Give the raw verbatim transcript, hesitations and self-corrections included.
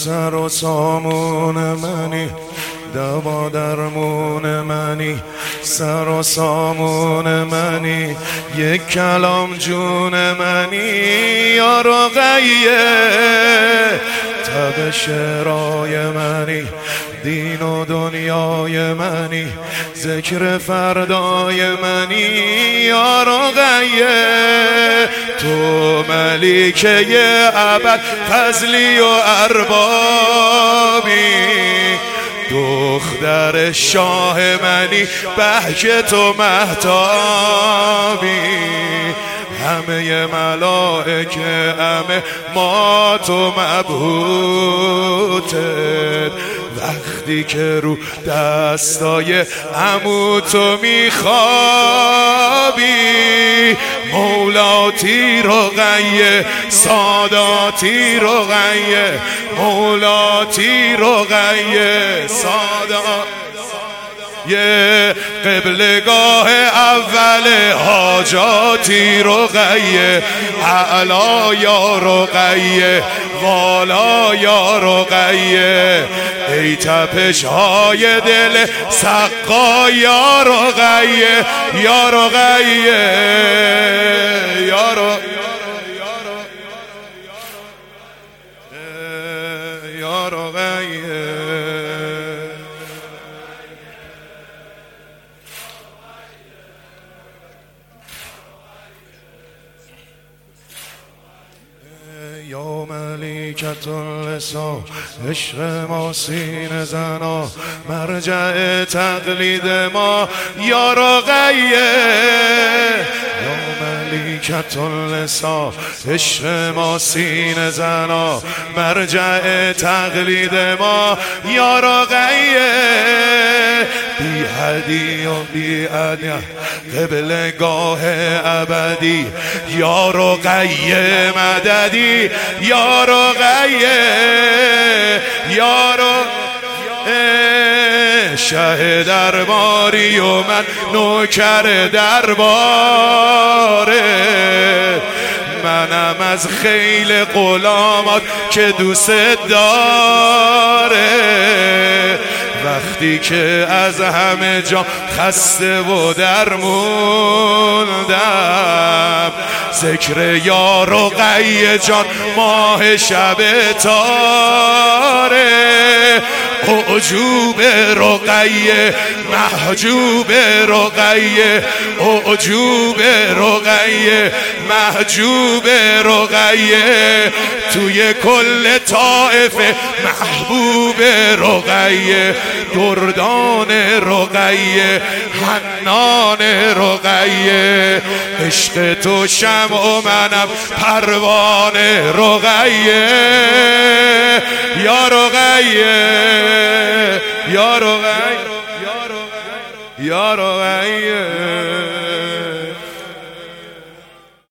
سر و سامون منی، دوا درمون منی، سر و سامون منی، یک کلام جون منی، یا رقیه تب شعرای منی، دین و دنیای منی، ذکر فردای منی، یا رقیه تو ملیکه ابد فضلی و اربابی، دختر شاه منی، بهجت و مهتابی، همه ملائکه همه ما تو مبهوتت، وقتی که رو دستای عمو تو میخوابی، مولاتی رقیه ساداتی رقیه، مولاتی رقیه سادات، یه قبلگاه اول حاجاتی رقیه، اعلا یا رقیه، والا یا رقیه، ای تپش های دل سقا یا رقیه، یا رقیه یا رقیه یا رقیه. یا ملیکت اللسان، عشق ما سینه زنا، مرجع تقلید ما یا رقیه، یا ملیکت اللسان، عشق ما سینه زنا، مرجع تقلید ما یا رقیه، بی حدی و بی ادیه قبلگاه ابدی، یا رقیه مددی، یا رقیه یا رقیه، شه درباری و من نوکر درباره، منم از خیل غلامات که دوست داره، وقتی که از همه جا خسته و درموندم، ذکر یا رقیه جان ماه شب تاره، اعجوب رقیه محجوب رقیه، اعجوب رقیه محجوب رقیه، توی کل طائفه محبوب رقیه، دردان رقیه حنان رقیه، عشق تو شمع و منم پروانه رقیه، یا رقیه یا رقیه یا رقیه.